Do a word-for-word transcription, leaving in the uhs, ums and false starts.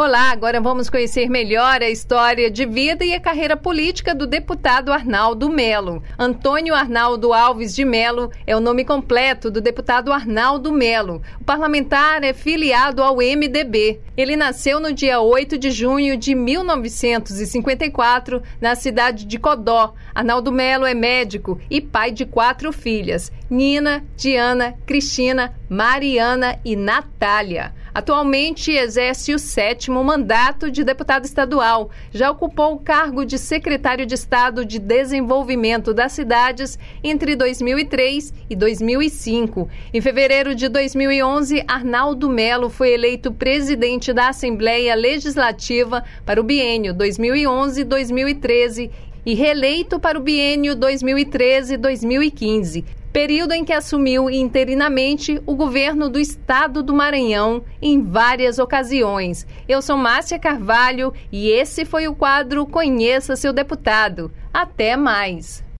Olá, agora vamos conhecer melhor a história de vida e a carreira política do deputado Arnaldo Melo. Antônio Arnaldo Alves de Melo é o nome completo do deputado Arnaldo Melo. O parlamentar é filiado ao M D B. Ele nasceu no dia oito de junho de mil novecentos e cinquenta e quatro, na cidade de Codó. Arnaldo Melo é médico e pai de quatro filhas: Nina, Diana, Cristina, Mariana e Natália. Atualmente exerce o sétimo mandato de deputado estadual. Já ocupou o cargo de secretário de Estado de Desenvolvimento das Cidades entre dois mil e três e dois mil e cinco. Em fevereiro de dois mil e onze, Arnaldo Melo foi eleito presidente da Assembleia Legislativa para o biênio dois mil e onze a dois mil e treze e reeleito para o biênio dois mil e treze a dois mil e quinze. Período em que assumiu interinamente o governo do estado do Maranhão em várias ocasiões. Eu sou Márcia Carvalho e esse foi o quadro Conheça Seu Deputado. Até mais!